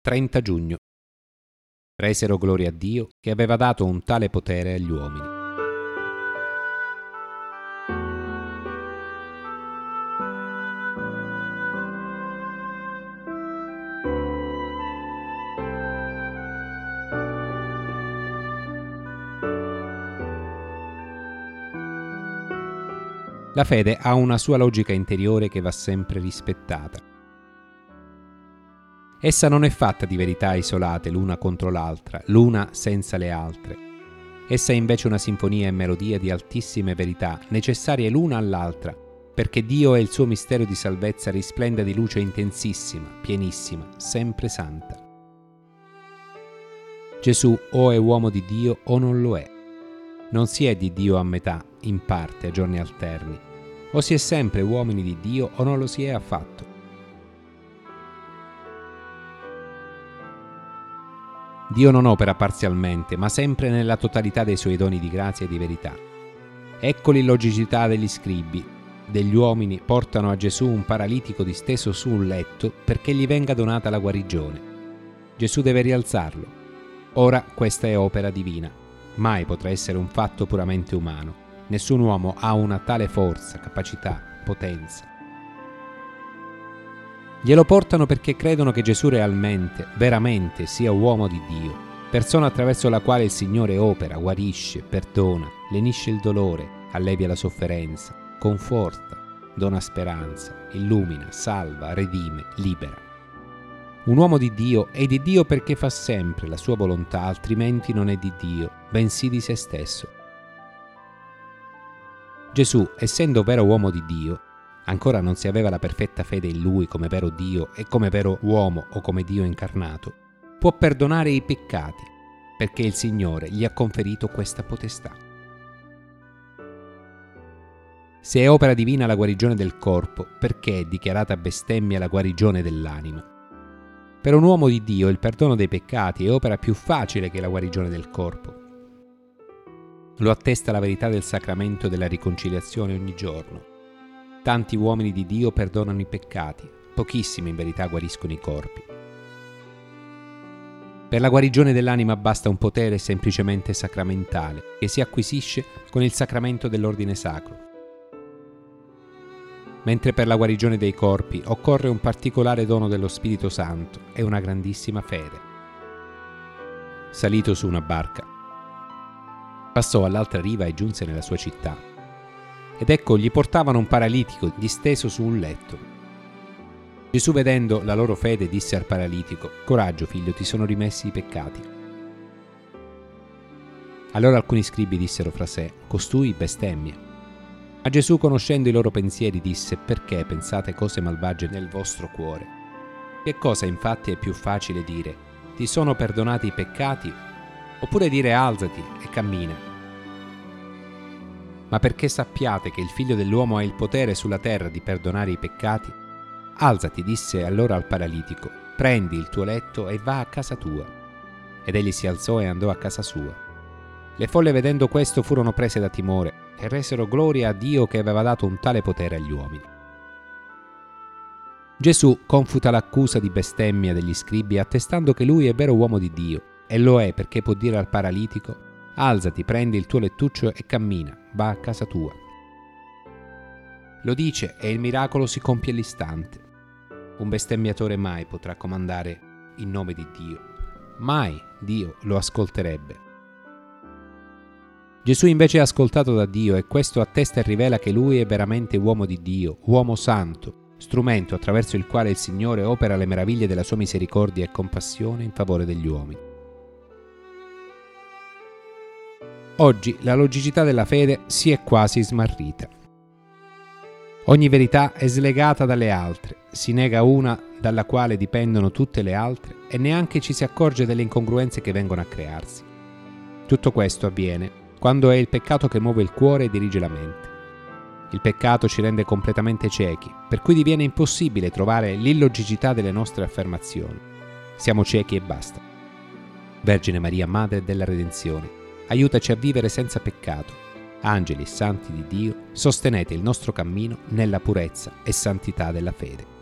30 giugno. Resero gloria a Dio che aveva dato un tale potere agli uomini. La fede ha una sua logica interiore che va sempre rispettata. Essa non è fatta di verità isolate l'una contro l'altra, l'una senza le altre. Essa è invece una sinfonia e melodia di altissime verità, necessarie l'una all'altra, perché Dio e il suo mistero di salvezza risplenda di luce intensissima, pienissima, sempre santa. Gesù o è uomo di Dio o non lo è. Non si è di Dio a metà, in parte, a giorni alterni. O si è sempre uomini di Dio o non lo si è affatto. Dio non opera parzialmente, ma sempre nella totalità dei suoi doni di grazia e di verità. Ecco l'illogicità degli scribi. Degli uomini portano a Gesù un paralitico disteso su un letto perché gli venga donata la guarigione. Gesù deve rialzarlo. Ora questa è opera divina. Mai potrà essere un fatto puramente umano. Nessun uomo ha una tale forza, capacità, potenza. Glielo portano perché credono che Gesù realmente, veramente sia uomo di Dio, persona attraverso la quale il Signore opera, guarisce, perdona, lenisce il dolore, allevia la sofferenza, conforta, dona speranza, illumina, salva, redime, libera. Un uomo di Dio è di Dio perché fa sempre la sua volontà, altrimenti non è di Dio, bensì di se stesso. Gesù, essendo vero uomo di Dio, ancora non si aveva la perfetta fede in Lui come vero Dio e come vero uomo o come Dio incarnato, può perdonare i peccati, perché il Signore gli ha conferito questa potestà. Se è opera divina la guarigione del corpo, perché è dichiarata bestemmia la guarigione dell'anima? Per un uomo di Dio il perdono dei peccati è opera più facile che la guarigione del corpo. Lo attesta la verità del sacramento della riconciliazione ogni giorno. Tanti uomini di Dio perdonano i peccati, pochissimi in verità guariscono i corpi. Per la guarigione dell'anima basta un potere semplicemente sacramentale, che si acquisisce con il sacramento dell'ordine sacro. Mentre per la guarigione dei corpi occorre un particolare dono dello Spirito Santo e una grandissima fede. Salito su una barca, passò all'altra riva e giunse nella sua città. Ed ecco gli portavano un paralitico disteso su un letto. Gesù, vedendo la loro fede, disse al paralitico: «Coraggio, figlio, ti sono rimessi i peccati». Allora alcuni scribi dissero fra sé: «Costui bestemmia». Ma Gesù, conoscendo i loro pensieri, disse: «Perché pensate cose malvagie nel vostro cuore? Che cosa infatti è più facile dire: ti sono perdonati i peccati, oppure dire: alzati e cammina? Ma perché sappiate che il Figlio dell'uomo ha il potere sulla terra di perdonare i peccati? Alzati, disse allora al paralitico, prendi il tuo letto e va a casa tua. Ed egli si alzò e andò a casa sua. Le folle, vedendo questo, furono prese da timore e resero gloria a Dio che aveva dato un tale potere agli uomini. Gesù confuta l'accusa di bestemmia degli scribi attestando che lui è vero uomo di Dio, e lo è perché può dire al paralitico: alzati, prendi il tuo lettuccio e cammina, va a casa tua. Lo dice e il miracolo si compie all'istante. Un bestemmiatore mai potrà comandare in nome di Dio. Mai Dio lo ascolterebbe. Gesù invece è ascoltato da Dio e questo attesta e rivela che lui è veramente uomo di Dio, uomo santo, strumento attraverso il quale il Signore opera le meraviglie della sua misericordia e compassione in favore degli uomini. Oggi la logicità della fede si è quasi smarrita. Ogni verità è slegata dalle altre, si nega una dalla quale dipendono tutte le altre e neanche ci si accorge delle incongruenze che vengono a crearsi. Tutto questo avviene quando è il peccato che muove il cuore e dirige la mente. Il peccato ci rende completamente ciechi, per cui diviene impossibile trovare l'illogicità delle nostre affermazioni. Siamo ciechi e basta. Vergine Maria, Madre della Redenzione, aiutaci a vivere senza peccato. Angeli e santi di Dio, sostenete il nostro cammino nella purezza e santità della fede.